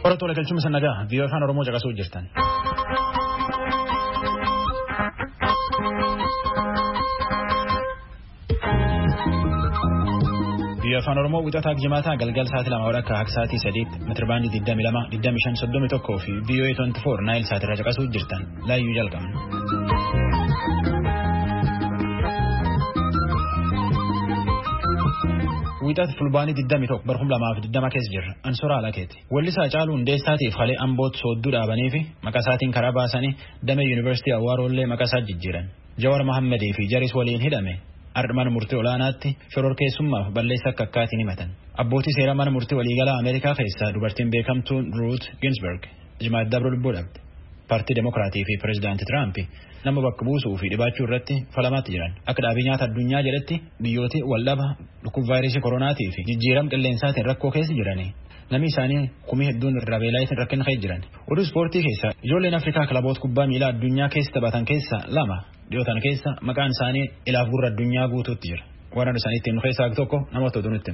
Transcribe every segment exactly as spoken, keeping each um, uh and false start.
Barattoota galchuun sannagaa biyya afaan Oromoo caqasuu jirtan. Biyya afaan Oromoo wixataa jimaataa galgal sa'aatii lama akka akka sa'aatii sadiitti meetirbaandii digdamii lama digdamii shan soddomii tokkoo fi biyya twenty four naayil sa'aatirra caqasuu jirtan laayyuu jalqabna. Wixaat fulbaanii digdamii tokko barhum lamaa fi digdama keessa jirra ansora alakeeti wallisaa caaluu hundeessaatiif halee amboot soodduu dhaabanii fi maqasaatiin karaa baasanii damee yuunivarsiitii Awwaarollee maqasaa jijjiiran Jawar Mahammadii fi Jaris waliin hidhame ardman murtii olaanaatti shororkeessummaaf balleessa akka akkaatiin himatan abbootii seeraa mana murtii waliigalaa Ameerikaa keessaa dubartiin beekamtuun Ruth Ginsburg jimaat dabru lubbuu dhabde paartii Demokiraatii fi Pireezidaantii Tiraamp nama bakka buusuu fi dhibaachuu irratti falamaatti jiran akka dhaabii nyaata addunyaa jedhetti biyyooti waldhaba dhukkub vaayirasii koronaatii fi jijjiiram qilleensaatiin rakkoo keessa jiranii namni isaanii kumii hedduun irraa beelaayitiin rakkina keessa jiran oduu ispoortii keessa ijoolleen Afrikaa kilaboota kubbaa miilaa addunyaa keessa taphatan keessa lama dhiyootan keessa maqaan isaanii ilaaf gurra addunyaa guutuutti jira waan isaanii ittiin nu keessaa tokko namoota oduu nutti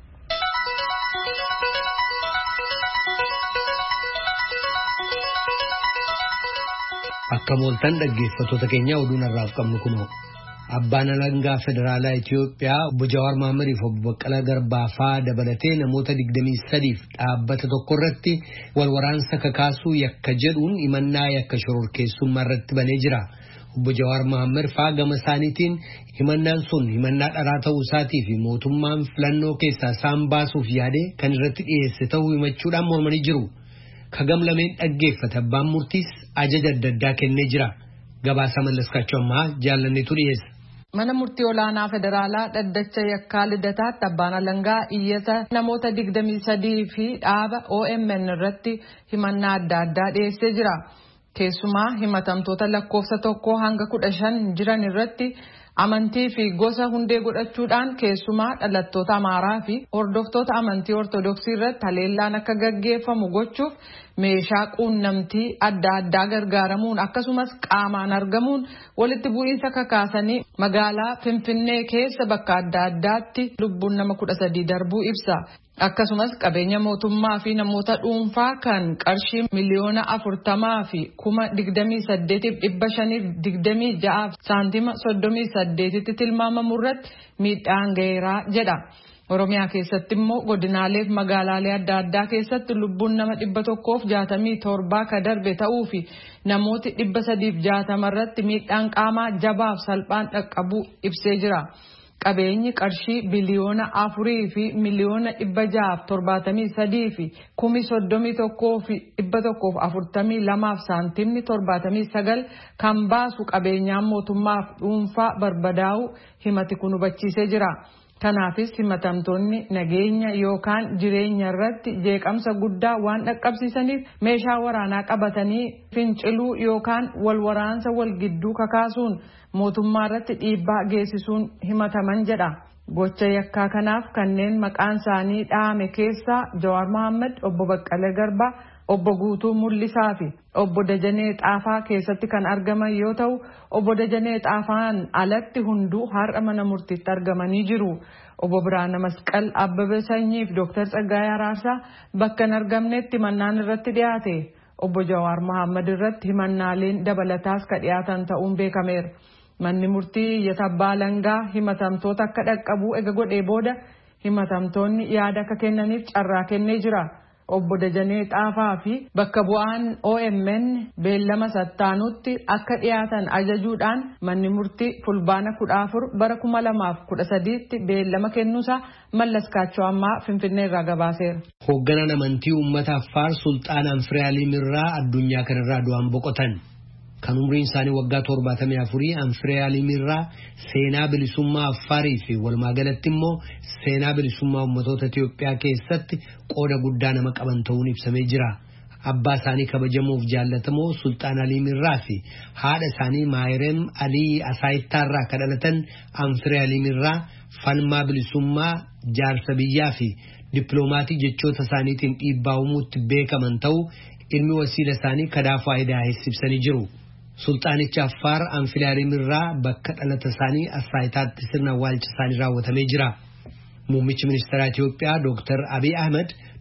Akka mooltan dhaggeeffattoota keenya oduun irraaf qabnu kunoo abbaan alangaa federaalaa Itiyoophiyaa obbo Jawaar Mahaammadiif obbo Baqqalaa Garbaa dabalatee namoota digdamii sadiif dhaabbata tokko irratti wal waraansa kakaasuu yakka jedhuun himannaa yakka shororkeessummaa irratti banee jira. Obbo Jawaar Mahaammad faa gama isaaniitiin himannaan sun himannaa dharaa ta'uu isaatii fi mootummaan filannoo keessaa isaan baasuuf yaade kan irratti dhiyeesse ta'uu himachuudhaan mormanii jiru. Kagam lameen dhaggeeffata abbaan murtiis ajaja adda addaa kennee jira. Gabaasa mallaskaachuu ammaa jaallanneetu dhiyeessa. Mana murtii olaanaa federaalaa dhaddacha yakkaa lidataatti abbaan alangaa iyyata namoota digdamii sadii fi dhaaba O M N irratti himannaa adda addaa dhiyeessee jira. Keessumaa himatamtoota lakkoofsa tokko hanga kudha shan jiran irratti amantii fi gosa hundee godhachuudhaan keessumaa dhalattoota Amaaraa fi hordoftoota amantii Ortodoksii irratti haleellaan akka gaggeeffamu gochuuf meeshaa quunnamtii adda addaa gargaaramuun akkasumas qaamaan argamuun walitti bu'iinsa kakaasanii magaalaa Finfinnee keessa bakka adda addaatti lubbuun nama kudha sadii darbuu ibsa. Akkasumas qabeenya mootummaa fi namoota dhuunfaa kan qarshii miliyoona afurtamaa fi kuma digdamii saddeetiif dhibba shaniif digdamii ja'aaf saantima soddomii saddeetitti tilmaamamu irratti miidhaan gaheeraa jedha. Oromiyaa keessatti immoo godinaalee fi magaalaalee adda addaa keessatti lubbuun nama dhibba tokkoof jaatamii torbaa ka darbe ta'uu fi namooti dhibba sadiif jaatama irratti miidhaan qaamaa jabaaf salphaan dhaqqabuu ibsee jira. Qabeenyi qarshii biliyoona afurii fi miliyoona dhibba ja'aaf torbaatamii sadii fi kumi soddomii tokkoo fi dhibba tokkoof afurtamii lamaaf saantimni torbaatamii sagal kan baasu qabeenyaan mootummaaf dhuunfaa barbadaa'u himati kun hubachiisee jira. Kanaafis himatamtoonni nageenya yookaan jireenya irratti jeeqamsa guddaa waan dhaqqabsiisaniif meeshaa waraanaa qabatanii finciluu yookaan wal waraansa wal gidduu kakaasuun mootummaa irratti dhiibbaa geessisuun himataman jedha. Gocha yakkaa kanaaf kanneen maqaan isaanii dhaame keessaa Jawaar Mahaammad, obbo Baqqalee Garbaa, obbo Guutuu Mul'isaa fi obbo Dajanee Xaafaa keessatti kan argaman yoo ta'u obbo Dajanee Xaafaan alatti hunduu har'a mana murtiitti argamanii jiru. Obbo Biraana Masqal Abbabee Sanyiif Dooktar Tsaggaayee Araarsaa bakka hin argamnetti himannaan irratti dhiyaate. Obbo Jawaar Mahaammad irratti himannaaleen dabalataas ka dhiyaatan ta'uun beekameera. Manni murtii iyyata abbaa alangaa himatamtoota akka dhaqqabuu ega godhee booda himatamtoonni yaada akka kennaniif carraa kennee jira. Obbo Dajanee Xaafaa fi bakka bu'aan O M N beellama sattaanutti akka dhiyaatan ajajuudhaan manni murtii fulbaana kudha afur bara kuma lamaaf kudha sadiitti beellama kennuusaa mallaskaachoo ammaa Finfinnee irraa gabaaseera. Hoogganaan amantii uummata Affaar Sultaan Anfiraalim irraa addunyaa kanarraa du'aan boqotan. Kan umriin isaanii waggaa torbaatamii afurii Anfiraalim irraa seenaa bilisummaa Affaarii fi walumaa galatti immoo seenaa bilisummaa ummatoota Itiyoophiyaa keessatti qooda guddaa nama qaban ta'uun ibsamee jira. Abbaa isaanii kabajamuuf jaallatamoo Sultaan Aliim irraa fi haadha isaanii Maayirem Alii Asaayittaarraa kan dhalatan Anfiraalim irraa falmaa bilisummaa jaarsa biyyaa fi dippiloomaatii jechoota isaaniitiin dhiibbaa uumuutti beekaman ta'uu ilmi wasiila isaanii kadaa faayidaa ibsanii jiru. Sultaanicha Affaar Anfiraalim irraa bakka dhalata isaanii Asaayitaatti sirna awwaalcha isaanii raawwatamee jira. Muummichi ministeera Itiyoophiyaa Dooktar Abiy Ahmed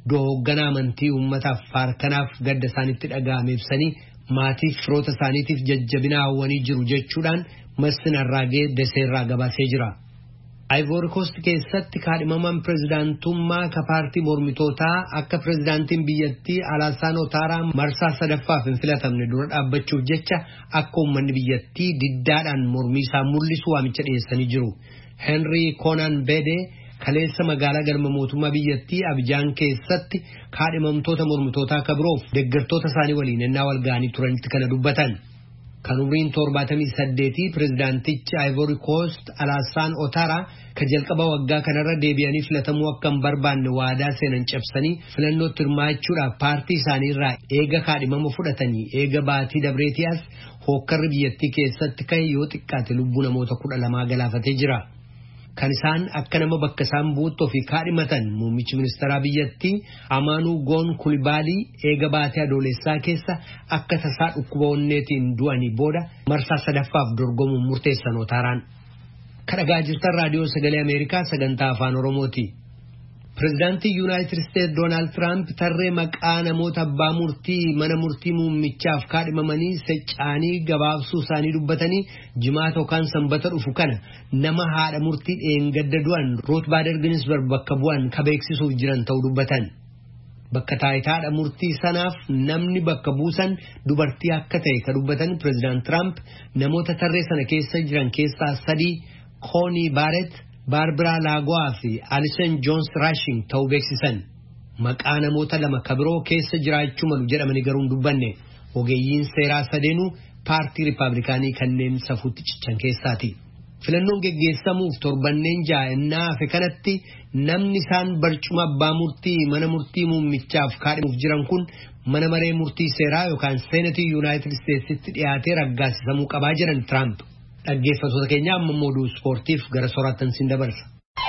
hoogganaa amantii uummata Affaar kanaaf gadda isaanitti dhaga'ame ibsanii maatiif firoota isaaniitiif jajjabina hawwanii jiru jechuudhaan Masfin Arraagee Daseerraa gabaasee jira. Ivory Coast keessatti kaadhimamaan pirezidaantummaa ka paartii mormitootaa akka pirezidaantiin biyyattii Alaasaan Otaaraa marsaa sadaffaaf hin filatamne dura dhaabbachuuf jecha akka uummanni biyyattii diddaadhaan mormii isaa mul'isu waamicha dhiyeessanii jiru. Henry Konan Bede kaleessa magaalaa galma mootummaa biyyattii Abijaan keessatti kaadhimamtoota mormitootaa ka biroof deeggartoota isaanii waliin ennaa wal ga'anii turanitti kana dubbatan. Kan umriin torbaatamii saddeetii pirezidaantichi Ivory Coast Alaasaan Otaaraa ka jalqaba waggaa kanarra deebi'anii filatamuu akka hin barbaanne waadaa seenan cabsanii filannootti hirmaachuudhaaf paartii isaanii irraa eega kaadhimama fudhatanii eega baatii dabreetiyaas hookkarri biyyattii keessatti ka'e yoo xiqqaate lubbuu namoota kudha lamaa galaafatee jira. Kan isaan akka nama bakka isaan buuttoo fi kaadhimatan muummichi ministeeraa biyyattii Amaanuu Goon Kulibaalii eega baatee adoolessaa keessa akka tasaa dhukkuba onneetiin du'anii booda marsaa sadaffaaf dorgomuun murteessan Otaaraan. Kadhagaa jirtan raadiyoo sagalee Ameerikaa sagantaa afaan Oromooti. Pirezidaantii Yuunaayitid Isteetsi Doonaald Tiraamp tarree maqaa namoota abbaa murtii mana murtii muummichaaf kaadhimamanii secca'anii gabaabsuu isaanii dubbatanii jimaata yookaan sanbata dhufu kana nama haadha murtii dheengadda du'an Ruut Baader Ginsberg bakka bu'an ka beeksisuuf jiran ta'uu dubbatan. Bakka taayitaadha murtii sanaaf namni bakka buusan dubartii akka ta'e ka dubbatan Pirezidaant Tiraamp namoota tarree sana keessa jiran keessaa sadii Koonii Baaret, Barbara Lagoa fi Alison Jones Rashing ta'uu beeksisan. Maqaa namoota lama kabiroo keessa jiraachuu malu jedhamanii garuu hin dubbanne. Ogeeyyiin seeraa sadeenuu paartii Riippaabilikaanii kanneen safuutti cichan keessaati. Filannoon geggeessamuuf torbanneen ja'a hafe kanatti namni isaan barcuma abbaa murtii mana murtii muummichaaf kaadhimuuf jiran kun mana maree murtii seeraa yookaan seenatii Yuunaayitid Isteetsitti dhiyaatee raggaasisamuu qabaa jiran Tiraamp. Dhaggeeffattoota keenya amma mooduu ispoortiif gara soraattan siin dabarsa.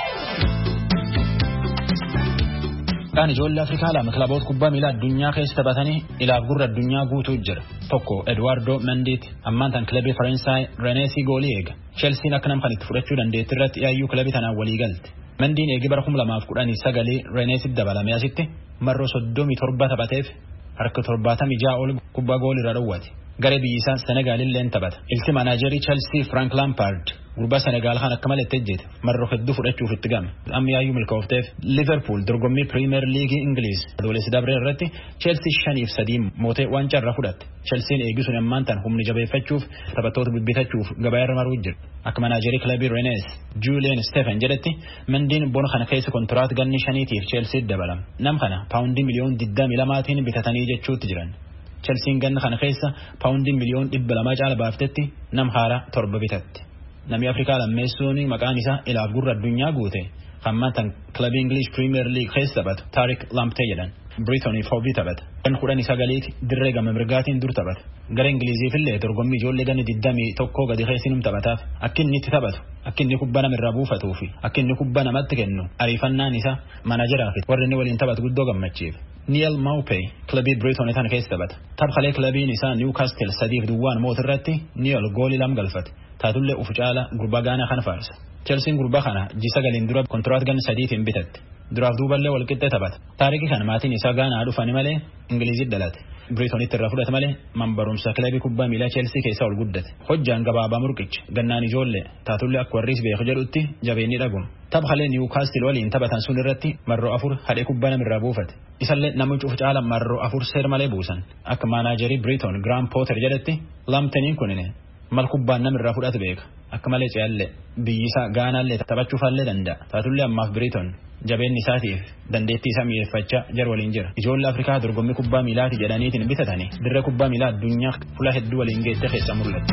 Kan ijoollee Afrikaa lama kilaboota kubbaa miilaa addunyaa keessa taphatanii ilaaf gurra addunyaa guutuu jira. Tokko Eduardo Mendyt ammaan tan kilabii Faransaay Rennesii goolii eega. Chelsea akka nam kan itti fudhachuu dandeetti irratti yaayyuu kilabii tanaan walii galte. Mendyin eegi bara kuma lamaaf kudhanii sagalee Rennesii dabalame asitti marroo soddomii torba taphateef harka torbaatamii ja'a ol kubbaa goolii irra dhowwate. Garee biyyisaa Senegaal illeen taphata. Ilti manaajerii Chelsea Frank Lampard gurbaa Senegaal kan akka malee ejjete marroo hedduu fudhachuuf itti game. Amma yaayyuu milkoofteef Liverpool dorgommii Premier League English adoolessi dabree irratti Chelsea shaniif sadii mootee waancaa irraa fudhatte. Chelsea eegisuun ammaan tan humni jabeeffachuuf taphattoota bibbitachuuf gabaa irra maruu jira. Akka manaajerii kilabii Rennes Julian Stephen jedhetti Mendyin bona kana keessa kontiraat ganni shaniitiif Chelsea dabalama. Nam kana paawundii miliyoon digdamii lamaatiin bitatanii jechuutti jiran. Chelsea ganna kana keessa paawundii miliyoon dhibba lamaa caala baaftetti nam haaraa torba bitatti. Namni Afrikaa lammeessuun maqaan isaa ilaaf gurra addunyaa guute hammaan tan kilabii English Premier League keessa taphatu Tariq Lamptey jedhan. Brittany Fobi taphata. Kan kudhanii sagaliiti dirree gama mirgaatiin dur taphata. Gara Ingiliziifillee dorgommii ijoollee ganni digdamii tokkoo gadi keessinum taphataaf akka inni itti taphatu akka inni kubbaa namirraa buufatuu fi akka inni kubbaa namatti kennu ariifannaan isaa manajeraa fi warri inni waliin taphatu guddoo gammachiif. Neil Maupay kilabii Brittany tan keessa taphata. Taphalee kilabiin isaa Newcastle sadiif duwwaan mootirratti Neil goolii lam galfate. Taatullee ufu caala gurbaa gaanaa kana faarsa. Chelsea gurbaa kana jisa galiin dura kontiraat ganni sadiitiin bitatte. Duraaf duuballee wal qixxee taphata. Taarikii kana maatiin isaa gaanaa dhufani malee Ingilizitti dhalate. Brittanytti irraa fudhate malee mambarumsa kilabii kubbaa miilaa Chelsea keessa ol guddate. Hojjaan gabaabaa murqicha gannaan ijoollee taatullee akka warriis beeku jedhutti jabeenni dhaguma. Taphalee Newcastle waliin taphatan sun irratti marroo afur hadhee kubbaa namirraa buufate. Isallee namni cufu caala marroo afur seer malee buusan. Akka maanaajerii Brittany Graham Potter jedhetti lamtaniin kunine mal kubbaan namirraa fudhate beeka. Akka malee ce'allee biyyisaa gaanaallee taphachuufallee danda'a. Taatullee ammaaf Brittany jabeenni isaatiif dandeettii isaa mi'eeffachaa jar waliin jira. Ijoollee Afrikaa dorgommii kubbaa miilaati jedhaniitiin bitatanii dirree kubbaa miilaa addunyaa fuula hedduu waliin geesse keessa mul'atu.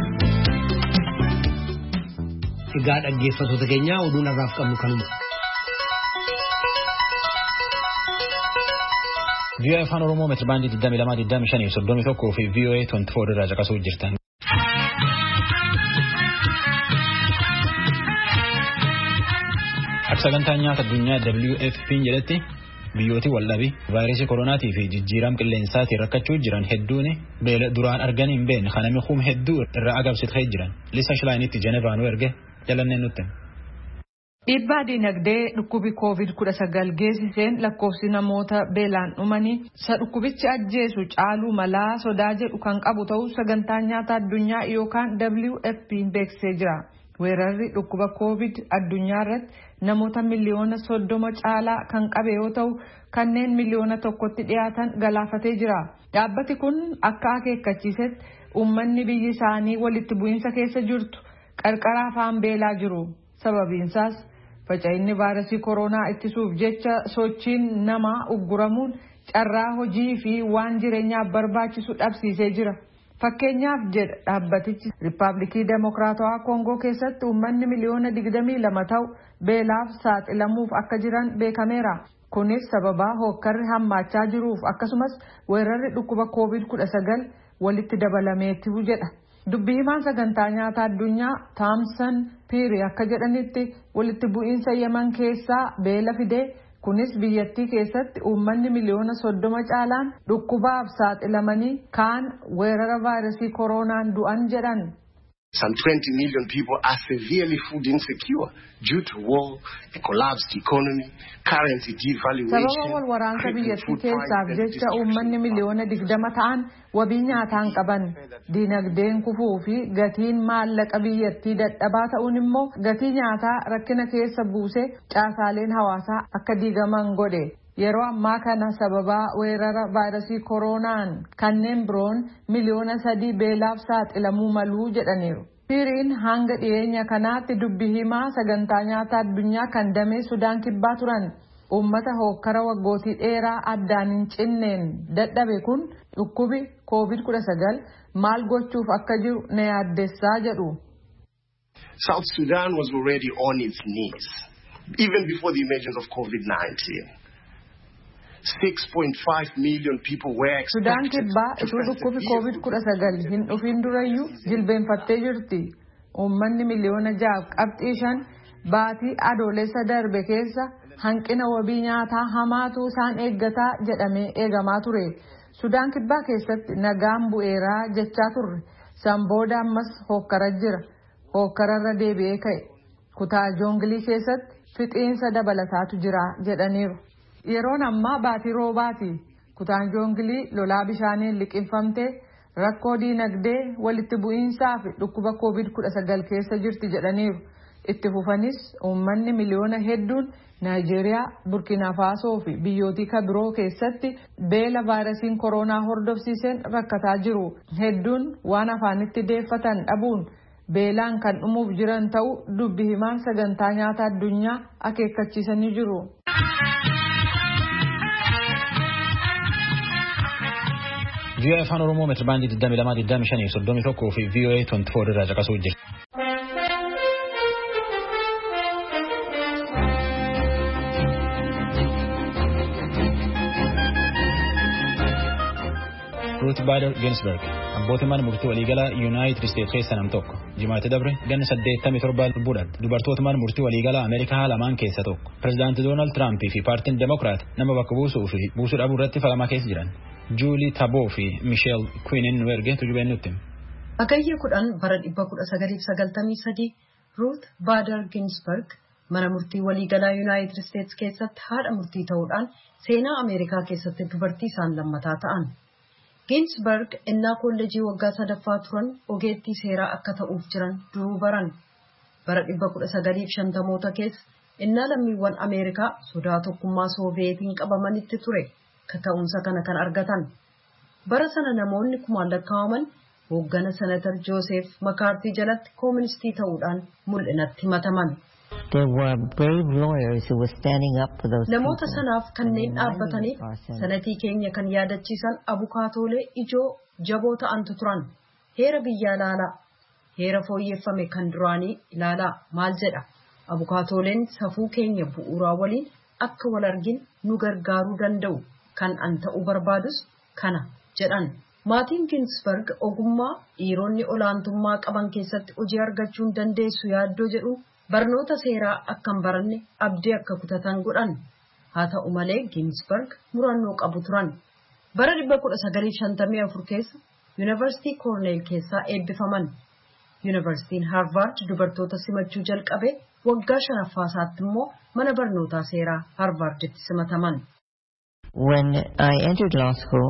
Egaa dhaggeeffattoota keenyaa oduun irraaf qabnu kanuma. V O A Afaan Oromoo meetira baandii digdamii lama digdamii shanii fi soddomii tokkoo fi V O A digdamii afur irraa caqasuu jirtan. Sagantaa nyaata addunyaa W F P jedhetti biyyooti waldhabii vaayirasii koronaatii fi jijjiirama qilleensaatiin rakkachuu jiran hedduun beela duraan argan hin beekne kanami hum hedduu irraa agabsitee jiran. Lisa Schleinitti Jenevaan erge jalanneen nutti. Dhiibbaa dinagdee dhukkubi koovid kudha sagal geessiseen lakkoofsi namoota beelaan dhumanii isa dhukkubichi ajjeesu caaluu malaa sodaa jedhu kan qabu ta'uu sagantaan nyaata addunyaa yookaan W F P beeksisee jira. Weerarri dhukkuba koovid addunyaa irratti namoota miliyoona soddoma caalaa kan qabe yoo ta'u kanneen miliyoona tokkotti dhiyaatan galaafatee jira. Dhaabbati kun akka akeekkachiisetti uummanni biyyi isaanii walitti bu'iinsa keessa jirtu qarqara afaan beelaa jiru. Sababiinsaas faca'inni vaayirasii koronaa ittisuuf jecha sochiin namaa ugguramuun carraa hojii fi waan jireenyaaf barbaachisu dhabsiisee jira. Fakkeenyaaf jedha dhaabbatichi Riippaabilikii Demokiraatawaa Koongoo keessatti uummanni miliyoona digdamii lama ta'u beelaaf saaxilamuuf akka jiran beekameera. Kunis sababaa hookkarri hammaachaa jiruuf akkasumas weerarri dhukkuba koovid kudha sagal walitti dabalameetu jedha. Dubbii himaan sagantaa nyaata addunyaa Taamsan Piiri akka jedhanitti walitti bu'iinsa Yemen keessaa beela fidee kunis biyyattii keessatti uummanni miliyoona soddoma caalaan dhukkubaaf saaxilamanii kaan weerara vaayirasii koronaan du'an jedhan. Some twenty million people are severely food insecure due to war, a collapsed economy, currency devaluation. Sababa wal waraansa biyyattii keessaaf jecha uummanni miliyoona digdama ta'an wabii nyaataan qaban. Dinagdeen kufuu fi gatiin maallaqa biyyattii dadhabaa ta'uun immoo gatii nyaataa rakkina keessa buusee caasaaleen hawaasaa akka diigaman godhe. Yeroo ammaa kana sababaa weerara vaayirasii koronaan kanneen biroon miliyoona sadii beelaaf saaxilamuu maluu jedhaniiru. Piiriin hanga dhiyeenya kanaatti dubbii himaa sagantaa nyaata addunyaa kan damee Sudaan kibbaa turan. Uummata hookkara waggootii dheeraa addaan hin cinneen dadhabe kun dhukkubi koovid kudha sagal maal gochuuf akka jiru na yaaddessaa jedhu. South Sudan was already on its knees even before the emergence of COVID nineteen. six point five million people were expected. Sudaan kibbaa ituu dhukkubi koovid kudha sagal hin dhufin durayyuu jilbeenfattee jirti. Uummanni miliyoona ja'a qabxii shan baatii adoolessa darbe keessa hanqina wabii nyaataa hamaatu isaan eeggataa jedhamee eegamaa ture. Sudaan kibbaa keessatti nagaan bu'eeraa jechaa turre. San booda ammas hookkara jira. Hookkararra deebi'ee ka'e. Kutaa joongilii keessatti fixiinsa dabalataatu jira jedhaniiru. Yeroon ammaa baatii roobaati. Kutaan joongilii lolaa bishaaniin liqinfamtee rakkoo diinagdee walitti bu'iinsaa fi dhukkuba koovid kudha sagal keessa jirti jedhaniiru. Itti fufanis uummanni miliyoona hedduun Naayijeeriyaa, Burkina Faasoo fi biyyootii kabiroo keessatti beela vaayirasiin koronaa hordofsiiseen rakkataa jiru. Hedduun waan afaanitti deeffatan dhabuun beelaan kan dhumuuf jiran ta'uu dubbii himaan sagantaa nyaata addunyaa akeekkachiisanii jiru. V O A Afaan Oromoo meetira baandii digdamii lama digdamii shanii soddomii tokkoo fi V O A digdamii afur irraa caqasuu jira. Ruth Bader Ginsburg abbootiin mana murtii waliigalaa Yuunaayitid Isteetsi keessa nam tokko jimaatti dabre ganna saddeettamii torba lubbuudhaan dubartoota mana murtii waliigalaa Ameerikaa lamaan keessa tokko pireezidaantii Doonaald Tiraamp fi paartiin Demokiraat nama bakka buusuu fi buusuu dhabuu irratti falamaa keessa jiran. Julie Taboo fi Michelle Quinn nu erge tujubeen nutti. Agayya kudhan bara dhibba kudha sagaliif sagaltamii sadii Ruth Bader Ginsburg mana murtii waliigalaa Yuunaayitid Isteetsi keessatti haadha murtii ta'uudhaan seenaa Ameerikaa keessatti dubartii isaan lammataa ta'an. Ginsburg innaa kolleejii waggaa sadaffaa turan ogeettii seeraa akka ta'uuf jiran duruu baran. Bara dhibba kudha sagaliif shantamoota keessa innaa lammiiwwan Ameerikaa sodaa tokkummaa Sooviyeetiin qabamanitti ture. Kaka'umsa kana kan argatan. Bara sana namoonni kumaan lakkaa'aman hooggana senatar Joosef Makaartii jalatti kooministii ta'uudhaan mul'inatti himataman. Namoota sanaaf kanneen dhaabbataniif sanatii keenya kan yaadachiisan abukaatoolee ijoo jaboo ta'antu turan. Heera biyyaa ilaalaa. Heera fooyyeffame kan duraanii ilaalaa maal jedha. Abukaatooleen safuu keenya bu'uuraa waliin akka wal argin nu gargaaruu danda'u. Kan an ta'uu barbaadus kana jedhan. Maatiin Ginsburg ogummaa dhiironni olaantummaa qaban keessatti hojii argachuu dandeessu yaaddoo jedhu barnoota seeraa akkan baranne abdii akka kutatan godhan. Haa ta'u malee Ginsburg murannoo qabu turan. Bara dhibba kudha sagaliif shantamii afur keessa Yuunivarsiitii Koorneel keessaa eebbifaman. Yuunivarsiitiin Harvard dubartoota simachuu jalqabe waggaa shanaffaa isaatti immoo mana barnootaa seeraa Harvarditti simataman. When I entered law school,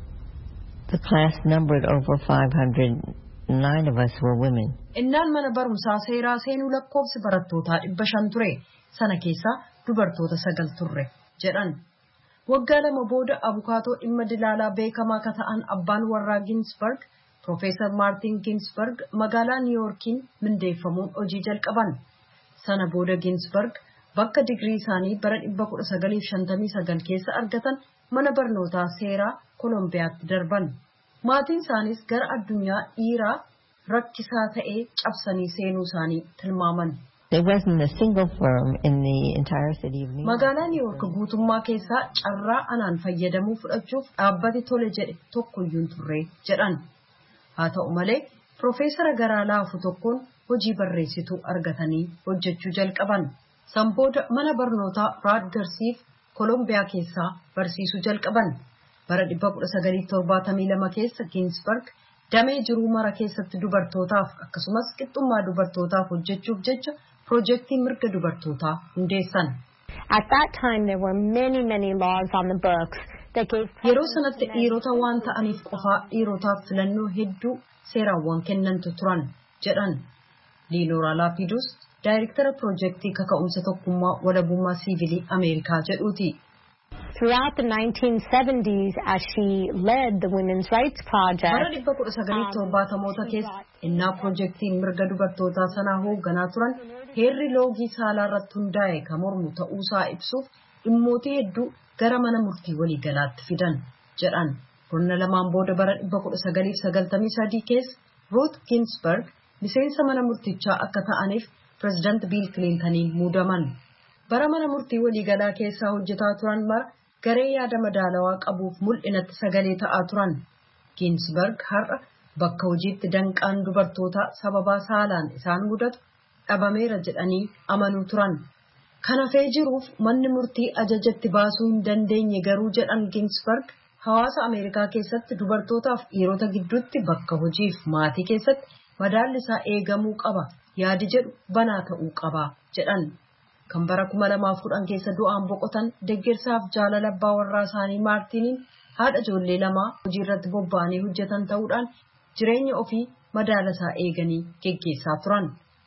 the class numbered over five hundred. Nine of us were women. Innaan mana barumsaa seeraa seenuu lakkoofsi barattootaa dhibba shan ture. Sana keessaa dubartoota sagal turre jedhan. Waggaa lama booda abukaatoo dhimma dilaalaa beekamaa ka ta'an abbaan warraa Ginsberg, Profeesar Maartin Ginsberg magaalaa Niiwuorkiin mindeeffamuun hojii jalqaban. Sana booda Ginsberg bakka digrii isaanii bara dhibba kudha sagaliif shantamii sagal keessa argatan mana barnootaa seeraa Kolombiyaatti darban. Maatiin isaanis gara addunyaa dhiiraa rakkisaa ta'ee cabsanii seenuu isaanii tilmaaman. There wasn't a single firm in the entire city of New York. Magaalaa Niiwuork guutummaa keessaa carraa anaan fayyadamuu fudhachuuf dhaabbati tole jedhe tokkoyyuu turre jedhan. Haa ta'u malee Profeesara garaa laafu tokkoon hojii barreessituu argatanii hojjechuu jalqaban. San booda mana barnootaa Raadgarsiif Kolombiyaa keessaa barsiisuu jalqaban. Bara dhibba kudha sagalii torbaatamii lama keessa Ginsberg damee jiruu mara keessatti dubartootaaf akkasumas qixxummaa dubartootaaf hojjechuuf jecha piroojeektii mirga dubartootaa hundeessan. At that time there were many many laws on the books that gave Yeroo sanatti dhiirota waan ta'aniif qofaa dhiirotaaf filannoo hedduu seeraawwan kennantu turan jedhan. Liinooraa Laapidus daayirektara piroojeektii kaka'umsa tokkummaa walabummaa siivilii Ameerikaa jedhuuti. Throughout the nineteen seventies, as she led the Women's Rights Project, bara dhibba kudha sagalii torbaatamoota keessa innaa piroojeektiin mirga dubartootaa sanaa hoogganaa turan heerri loogii saalaa irratti hundaa'e kan mormu ta'uusaa ibsuuf dhimmootii hedduu gara mana murtii waliigalaatti fidan jedhan. Kurna lamaan booda bara dhibba kudha sagaliif sagaltamii sadii keessa Ruth Ginsberg miseensa mana murtichaa akka ta'aniif pireezidaanti Biil Kilintaniin muudaman. Bara mana murtii waliigalaa keessaa hojjetaa turan mara garee yaada madaalawaa qabuuf mul'inatti sagalee ta'aa turan. Ginsberg har'a bakka hojiitti danqaan dubartootaa sababaa saalaan isaan mudatu dhabameera jedhanii amanuu turan. Kana fee jiruuf manni murtii ajajatti baasuu hin dandeenye garuu jedhan Ginsberg hawaasa Ameerikaa keessatti dubartootaaf dhiirota gidduutti bakka hojiif maatii keessatti madaalli isaa eegamuu qaba yaadi jedhu banaa ta'uu qaba jedhan. Kan bara kuma lamaaf kudhan keessa du'aan boqotan deeggarsaaf jaalala abbaa warraa isaanii Maartiniin haadha ijoollee lamaa hojii irratti bobba'anii hojjetan ta'uudhaan jireenya ofii madaala isaa eeganii geggeessaa turan.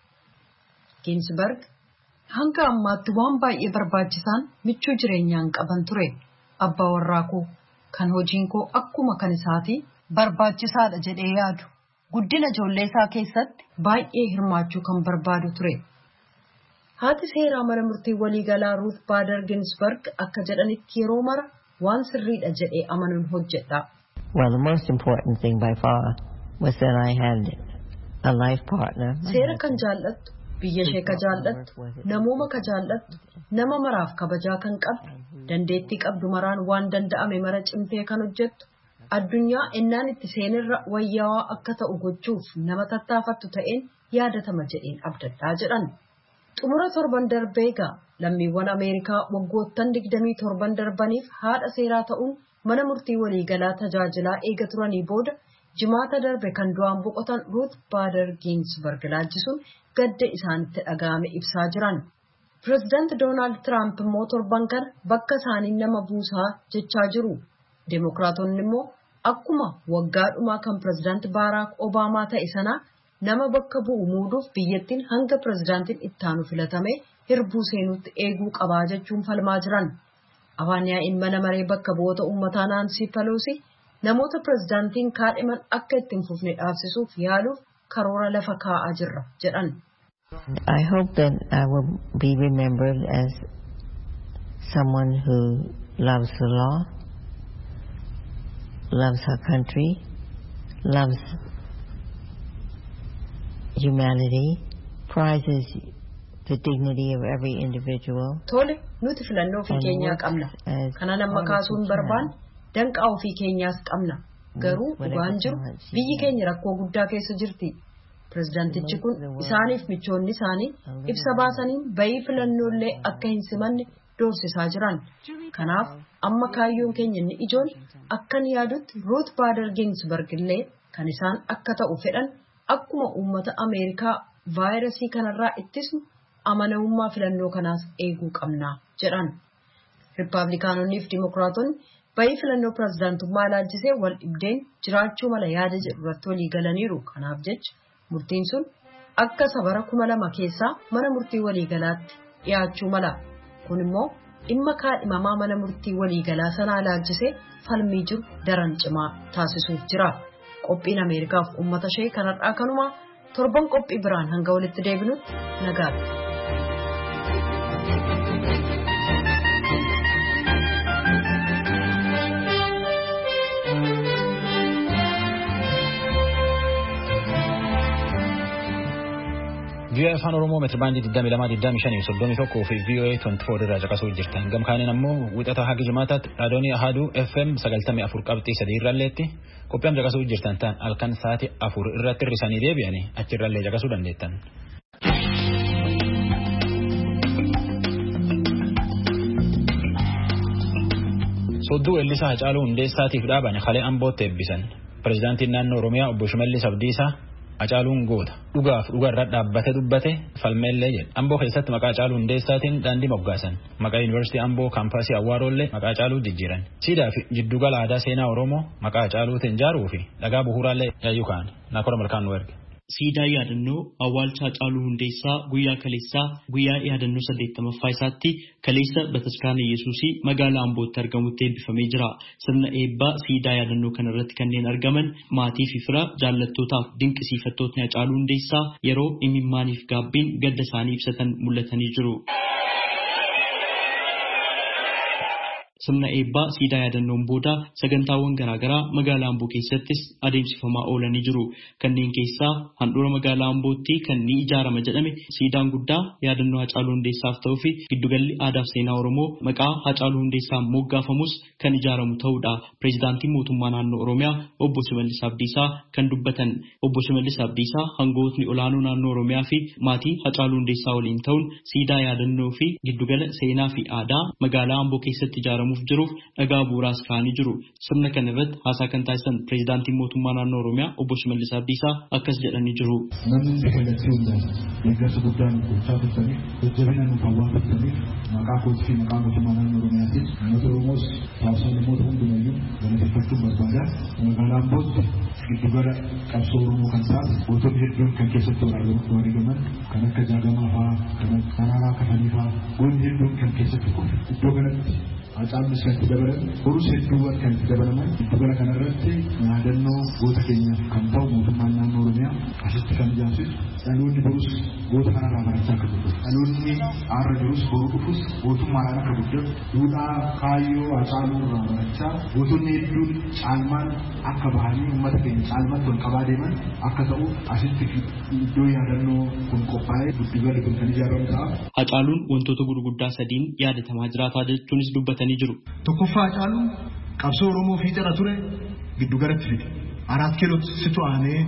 Ginsberg hanga ammaatti waan baay'ee barbaachisaan michuu jireenyaan qaban ture. Abbaa warraa koo kan hojiin koo akkuma kan isaatii barbaachisaadha jedhee yaadu. Guddina ijoollee isaa keessatti baay'ee hirmaachuu kan barbaadu ture. Haati seeraa mana murtii waliigalaa Ruth Bader Ginsberg akka jedhanitti yeroo mara waan sirriidha jedhee amanuun hojjedha. Well, the most important thing by far was that I had a life partner. Seera kan jaallattu, biyya ishee ka jaallattu, namooma ka jaallattu, nama maraaf kabajaa kan qabdu, dandeettii qabdu maraan waan danda'ame mara cimtee kan hojjettu, addunyaa innaan itti seenirra wayyaawaa akka ta'u gochuuf nama tattaafattu ta'een yaadatama jedheen abdadhaa jedhan. Xumura torban darbee egaa lammiiwwan Ameerikaa waggoottan digdamii torban darbaniif haadha seeraa ta'uun mana murtii waliigalaa tajaajilaa eega turanii booda jimaata darbe kan du'aan boqotan Ruth Bader Ginsberg laalchisuun gadda isaanitti dhaga'ame ibsaa jiran. Pireezidaanti Doonaald Tiraamp immoo torban kana bakka isaanii nama buusaa jechaa jiru. Deemokiraatonni immoo akkuma waggaa dhumaa kan pireezidaanti Baaraak Obaamaa ta'e sanaa nama bakka bu'u muuduuf biyyattiin hanga pireezidaantiin ittaanu filatame hirbuu seenutti eeguu qabaa jechuun falmaa jiran. Afaan yaa'iin mana maree bakka bu'oota uummataa Naansii Peloosi namoota pireezidaantiin kaadhiman akka ittiin fufne dhaabsisuuf yaaluuf karoora lafa kaa'aa jirra jedhan. I hope that I will be remembered as someone who loves the law, loves her country, loves humanity, prizes the dignity of every individual. Tole nuti filannoo ofii keenyaa qabna. Kana nama kaasuun barbaan danqaa ofii keenyaas qabna. Garuu dhugaan jiru biyyi keenya rakkoo guddaa keessa jirti. Pireezidaantichi kun isaaniif michoonni isaanii ibsa baasanii bayii filannoolee akka hin simanne doorsisaa jiran. Kanaaf amma kaayyoon keenya inni ijoon akkan yaadutti Ruth Bader Ginsberg illee kan isaan akka ta'u fedhan akkuma uummata Ameerikaa vaayirasii kanarraa ittisnu amanamummaa filannoo kanaas eeguu qabna jedhan. Riippaabilikaanonnii fi Dimookiraatonni bayii filannoo pirezidaantummaa ilaalchisee wal dhibdeen jiraachuu mala yaada jedhu irratti walii galaniiru. Kanaaf jecha murtiin sun akka sabara kuma lama keessaa mana murtii waliigalaatti dhiyaachuu mala. Kun immoo dhimma kaadhimamaa mana murtii waliigalaa sanaa ilaalchisee falmii jiru daran cimaa taasisuuf jira. Qophiin Ameerikaaf uummata ishee kanarraa kanuma torban qophii biraan hanga walitti deebinutti nagaadha. V O A Afaan Oromoo meetira baandii digdamii lama digdamii shanii soddomii tokkoo fi V O A afur irraa caqasuu jirtan. Gamkaaniin ammoo wixata haga jimaataatti raadiyoonii Ahaduu F M sagaltamii afur qabxii sadii irralleetti qophiin caqasuu jirtan ta'an halkan sa'aatii afur irratti hirrisanii deebi'anii achirrallee caqasuu dandeettan. Sodduu Weellisaa Hacaaluu Hundeessaatiif dhaaban Halee Ambootti eebbisan. Pireezidaantiin naannoo Oromiyaa Obbo Shimallis Abdiisaa Hacaaluun goota dhugaaf dhugarra dhaabbate dubbate falmeellee jedha. Amboo keessatti maqaa Hacaaluu Hundeessaatiin daandii moggaasan. Maqaa Yuunivarsiitii Amboo kaampaasii Awwaaroollee maqaa Hacaaluu jijjiiran. Siidaa fi jiddugala aadaa seenaa Oromoo maqaa Hacaaluutiin ijaaruu fi dhagaa bu'uuraallee yaayyuu ka'an. Naakora malkaan nu erge. Siidaa yaadannoo awwaalcha Hacaaluu Hundeessaa guyyaa kaleessaa guyyaa yaadannoo saddeettamaffaa isaatti kaleessa Bataskaana Yesuusii magaalaa Ambootti argamutti eebbifamee jira. Sirna eebbaa siidaa yaadannoo kana irratti kanneen argaman maatii fi fira jaallattootaaf dinqisiifattootni Hacaaluu Hundeessaa yeroo imimmaaniif gaabbiin gadda isaanii ibsatan mul'atanii jiru. Sirna eebbaa siidaa yaadannoon booda sagantaawwan garaagaraa magaalaa Amboo keessattis adeemsifamaa oolanii jiru. Kanneen keessaa handhuura magaalaa Ambootti kan ni ijaarama jedhame siidaan guddaa yaadannoo Hacaaluu Hundeessaaf ta'uu fi giddugalli aadaa fi seenaa Oromoo maqaa Hacaaluu Hundeessaan moggaafamus kan ijaaramu ta'uudha. Pireezidaantiin mootummaa naannoo Oromiyaa Obbo Shimallis Abdiisaa kan dubbatan. Obbo Shimallis Abdiisaa hangootni olaanoo naannoo Oromiyaa fi maatii Hacaaluu Hundeessaa waliin ta'uun siidaa yaadannoo fi giddugala seenaa fi aadaa magaalaa Amboo keessatti ijaaramu jiruuf dhagaa bu'uuraas kaa'anii jiru. Sirna kana irratti haasaa kan taasisan pireezidaantiin mootummaa naannoo Oromiyaa Obbo Shimallis Abdiisaa akkas jedhanii jiru. Namni kallattii hundaan deeggarsa guddaa nu gochaa turtanii jajjabina nu hawwaa turtanii maqaa kootii fi maqaa mootummaa naannoo Oromiyaatiin uummata Oromoos taasisaa namoota hundumayyuu galateeffachuun barbaada. Magaalaa Ambootti giddugala qabsoo Oromoo kan taate gootonni hedduun kan keessatti wareegaman kan akka Jaagamaa fa'aa kan akka Daraaraa Kafanii fa'aa goonni hedduun kan keessatti kufe. Iddoo kanatti Hacaaluunis kan itti dabalan borus hedduuwwan kan itti dabalaman giddugala kanarratti yaadannoo goota keenyaaf kan ta'u mootummaan naannoo Oromiyaa asitti kan ijaarsisu dhaloonni borus goota kanarraa barachaa akka guddatu dhaloonni har'a jirus boruu dhufus gootummaadhaan akka guddatu duudhaa kaayyoo Hacaaluu irraa barachaa gootonni hedduun caalmaan akka bahanii uummata keenya caalmatti ol qabaa deeman akka ta'u asitti iddoo yaadannoo kun qophaa'ee giddugalli kun kan ijaaramu ta'a. Hacaaluun wantoota gurguddaa sadiin yaadatamaa jiraataa jechuunis dubbatan. Tokkoffaa Hacaaluun qabsoo Oromoo fiixira ture giddugalatti fide. Araat kiilootti situ aanee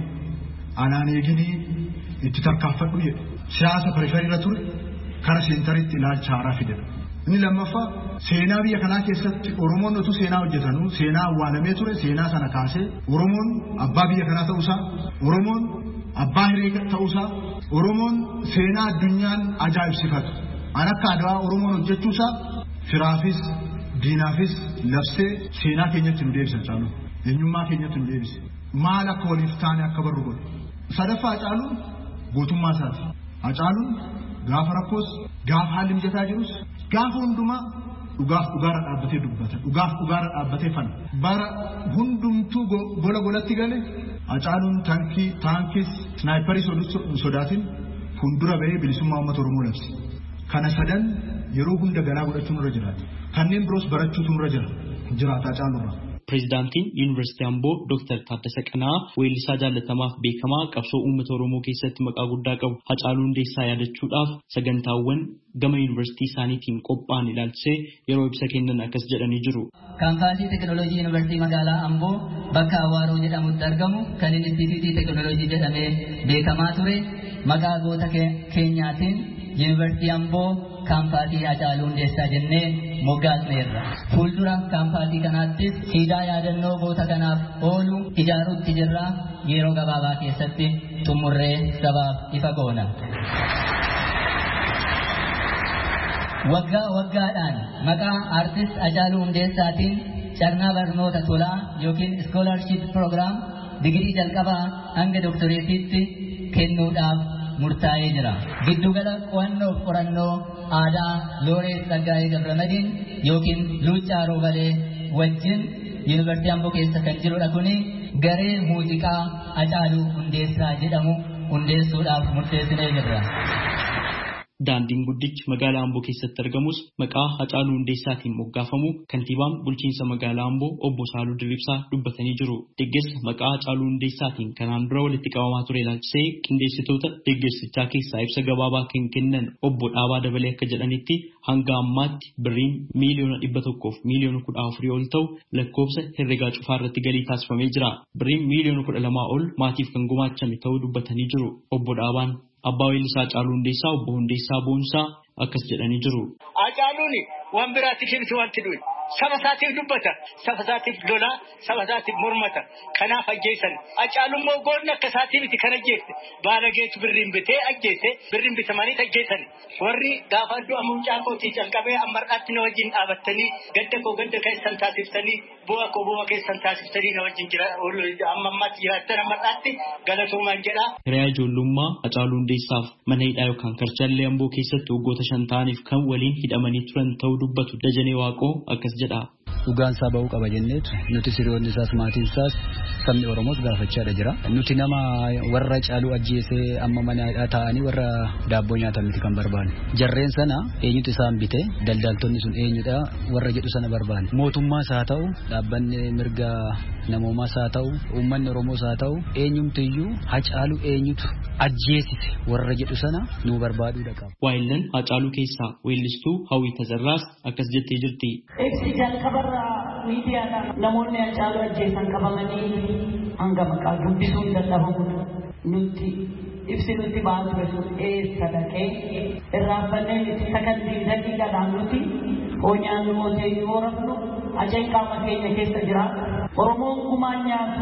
anaan eeginii itti tarkaanfadhu jedhe. Siyaasa periferiirra ture kara seentariitti ilaalcha haaraa fide. Inni lammaffaa seenaa biyya kanaa keessatti Oromoon utuu seenaa hojjetanuu seenaa awwaalamee ture seenaa sana kaasee Oromoon abbaa biyya kanaa ta'uusaa Oromoon abbaa hiree ta'uusaa Oromoon seenaa addunyaan ajaa'ibsifatu. An akka aadaa Oromoon hojjechuusaa firaafis diinaafis labsee seenaa keenyatti nu deebisa Hacaaluun eenyummaa keenyatti nu deebise maal akka waliif taane akka barru godhe. Sadaffaa Hacaaluun gootummaa isaati. Hacaaluun gaafa rakkoos gaafa haalli mijataa jirus gaafa hundumaa dhugaaf dhugaarra dhaabbatee dubbata dhugaaf dhugaarra dhaabbatee fana bara hundumtuu gola golatti gale Hacaaluun taankii taankis snaayiparii sodaatin fuuldura bahee bilisummaa uummata Oromoo labse. Kana sadan yeroo hunda garaa godhachuun irra jiraata. Kanneen biroos barachuutu irra jira. Jiraata Hacaaluurraa. Pireezidaantiin Yuunivarsiitii Amboo Dooktar Taaddasa Qanaa weellisaa jaallatamaaf beekamaa qabsoo uummata Oromoo keessatti maqaa guddaa qabu Hacaaluu Hundeessaa yaadachuudhaaf sagantaawwan gama yuunivarsiitii isaaniitiin qophaa'an ilaalchisee yeroo ibsa kennan akkas jedhanii jiru. Kaampaasii Teekinooloojii Yuunivarsiitii magaalaa Amboo bakka Awaaroo jedhamutti argamu kan Inistituutii Teekinooloojii jedhamee beekamaa ture maqaa goota keenyaatiin Yuunivarsiitii Amboo kaampaasii Hacaaluu Hundeessaa jennee moggaasneerra. Fuuldura kaampaasii kanaattis siidaa yaadannoo goota kanaaf oolu ijaaruutti jirra yeroo gabaabaa keessatti xumurree sabaaf ifa goona. Waggaa waggaadhaan maqaa aartist Hacaaluu Hundeessaatiin carraa barnoota tolaa yookiin scholarship program digirii jalqabaa hanga doktoreetiitti kennuudhaaf murtaa'ee jira. Giddugala qo'annoo fi qorannoo aadaa Looreet Tsaggaayee Gabramadiin yookiin Luuccaa Roobalee wajjin Yuunivarsiitii Amboo keessa kan jirudha kuni garee muuziqaa Hacaaluu Hundeessaa jedhamu hundeessuudhaaf murteessinee jirra. Daandiin guddichi magaalaa Amboo keessatti argamus maqaa Hacaaluu Hundeessaatiin moggaafamu kantiibaan bulchiinsa magaalaa Amboo obbo Saaluu Dirribsaa dubbatanii jiru. Deeggarsa maqaa Hacaaluu Hundeessaatiin kanaan dura walitti qabamaa ture ilaalchisee qindeessitoota deeggarsichaa keessaa ibsa gabaabaa kan kennan obbo Dhaabaa Dabalee akka jedhanitti hanga ammaatti birriin miiliyoona dhibba tokkoof miiliyoona kudha afurii ol ta'u lakkoofsa herregaa cufaa irratti galii taasifamee jira. Birriin miiliyoona kudha lamaa ol maatiif kan gumaachame ta'uu dubbatanii jiru. Obbo Dhaabaan Abbaa Weellisaa Hacaaluu Hundeessaa obbo Hundeessaa Boonsaa akkas jedhanii jiru. Hacaaluun waan biraatiif himti wanti du'e. Saba isaatiif dubbata, saba isaatiif lolaa, saba isaatiif mormata. Kanaaf ajjeesan. Hacaaluun immoo goonni akka isaatii miti kan ajjeesse. Baalageetu birriin bitee ajjeesse, birriin bitamanii ajjeesan. Warri gaafa du'a mucaa kootii calqabee ammarraatti na wajjin dhaabattanii gadda koo gadda keessan taasiftanii bu'a koo bu'a keessan taasiftanii na wajjin jira amma ammaatti jiraattan ammarraatti galatoomaan jedha. Hiriyaa ijoollummaa Hacaaluu Hundeessaaf mana hidhaa yookaan karchallee Amboo keessatti waggoota shan ta'aniif kan waliin hidhamanii turan ta'uu dubbatu Dajanee Waaqoo akkas jedha. Dhugaan isaa ba'uu qaba jenneetu nuti hiriyoonni isaas maatiin isaas sabni Oromoos gaafachaadha jira. Nuti nama warra Hacaaluu ajjeesee amma mana hidhaa taa'anii warra daabboo nyaatan miti kan barbaanne. Jarreen sana eenyutu isaan bite daldaltoonni sun eenyudha warra jedhu sana barbaanne. Mootummaas haa ta'u dhaabbanni mirga namoomaas haa ta'u uummanni Oromoos haa ta'u eenyumtiyyuu Hacaaluu eenyutu ajjeesise warra jedhu sana nu barbaaduudha qaba. Waayillan Hacaaluu keessaa weellistuu Hawwii Tazarraas akkas jettee jirti. Miidiyaadhaan namoonni Hacaaluu ajjeesan qabamanii hanga maqaa dubbisuu hin dadhabamu nutti ibsi nutti ba'aa ture sun eessa dhaqee irraanfannee nuti sakandii daqiiqaadhaan nuti hoonyaan nu mootee yoo rafnu ajeen qaama keenya keessa jira. Oromoon gumaan nyaatu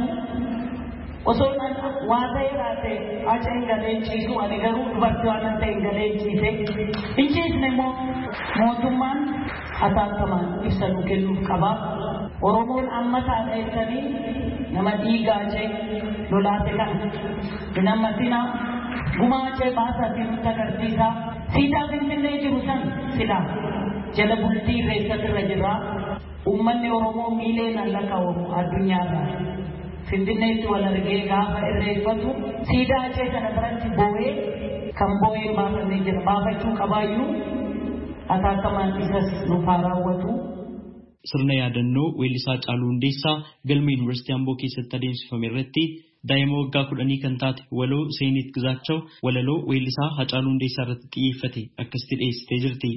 osoo waa ta'e raate ajeen galee ciisu ani garuu dubartii waan ta'e galee ciise hin ciisne immoo mootummaan ataakamaan ibsa nu kennuuf qaba. Oromoon amma taa'eessanii nama dhiigaa jee lolaate kana hin ammatina gumaachee baasaatii nutti agarsiisa. Siidaa Finfinnee jiru san silaa jala bultii irreessatirra jira. Uummanni Oromoo miiliyoonaan lakkaa'amu addunyaarraa Finfinneetti wal argee gaafa irreeffatu siidaa achee kana biratti boo'ee kan boo'ee baafamee jira. Baafachuu qabaayyuu ataakamaan isas nuuf haa raawwatu. Sirna yaadannoo weellisaa Hacaaluu Hundeessaa galma Yuunivarsiitii Amboo keessatti adeemsifame irratti daa'ima waggaa kudhanii kan taate waloo Seenit Gizaachaw walaloo weellisaa Hacaaluu Hundeessaa irratti xiyyeeffate akkasitti dhiyeessitee jirti.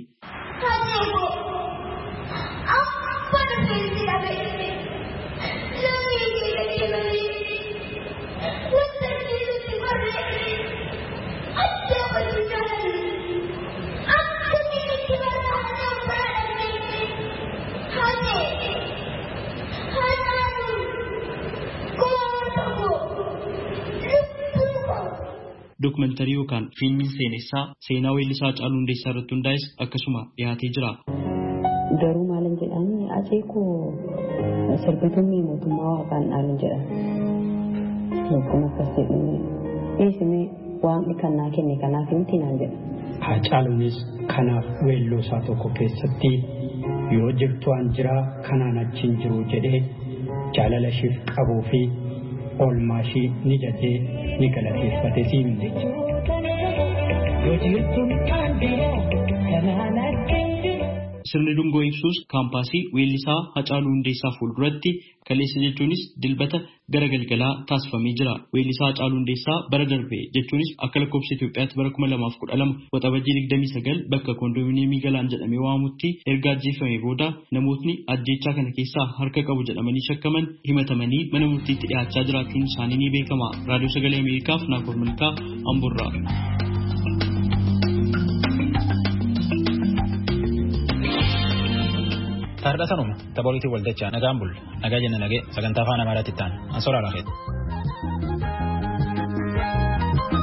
Dokumentari yookaan fiilmiin seenessaa seenaa weellisaa Hacaaluu Hundeessaa irratti hundaa'es akkasuma dhiyaatee jira. Garuu maalin jedhanii acee koo sirbitumni mootummaa waaqaan dhaalin jedhan. Yookaan akkas jedhanii dhiisimee waaqni kan naa kenne kanaaf miti naan jedha. Hacaaluunis kanaaf weelloo isaa tokko keessatti yoo jirtu an jiraa kanaan achiin jiru jedhee jaalala isheef qabuu fi oolmaa ishee ni jajee ni galateeffate siin jecha. Sirni dungoo ibsuus kaampaasii weellisaa Hacaaluu Hundeessaa fuulduratti kaleessa jechuunis dilbata gara galgalaa taasifamee jira. Weellisaa Hacaaluu Hundeessaa bara darbe jechuunis akka lakkoofsa Itoophiyaatti bara kuma lamaaf kudha lama waxabajjii digdamii sagal bakka koondoominiyeemii Galaan jedhamee waamutti erga ajjeefamee booda namootni ajjeechaa kana keessaa harka qabu jedhamanii shakkaman himatamanii mana murtiitti dhiyaachaa jiraachuun isaanii ni beekama. Raadiyoo Sagalee Ameerikaaf Naakoor Milkaa Amboorraa. Taardatanuma taphoolitii waldachaa nagaan bulle nagaa jenna nagee sagantaa afaan Amaaraatti ta'an ansoora laafeeti.